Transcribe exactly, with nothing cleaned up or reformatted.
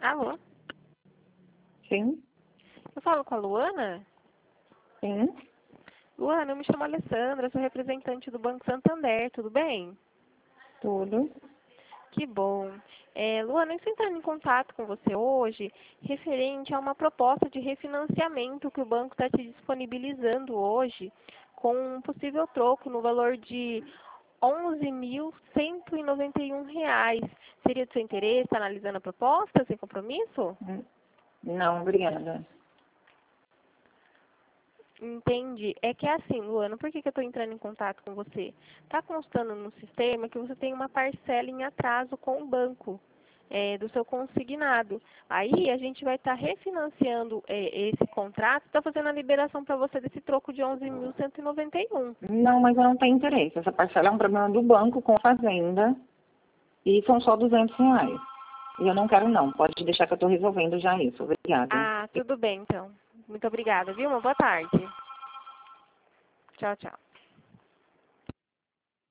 Alô? Sim, Eu falo com a Luana? sim, Luana, eu me chamo Alessandra, sou representante do Banco Santander, tudo bem? tudo. Que bom. É, Luana, eu estou entrando em contato com você hoje referente a uma proposta de refinanciamento que o banco está te disponibilizando hoje com um possível troco no valor de onze mil cento e noventa e um reais. Seria do seu interesse estar analisando a proposta sem compromisso? Hum, Não, obrigada. Entendi. É que é assim, Luana, por que, que eu estou entrando em contato com você? Está constando no sistema que você tem uma parcela em atraso com o banco, é, do seu consignado. Aí a gente vai estar refinanciando é, esse contrato, está fazendo a liberação para você desse troco de onze mil cento e noventa e um. Não, mas eu não tenho interesse. Essa parcela é um problema do banco com a fazenda e são só duzentos reais. E eu não quero não. Pode deixar que eu estou resolvendo já isso. Obrigada. Ah, tudo bem então. Muito obrigada, viu? Uma boa tarde. Tchau, tchau.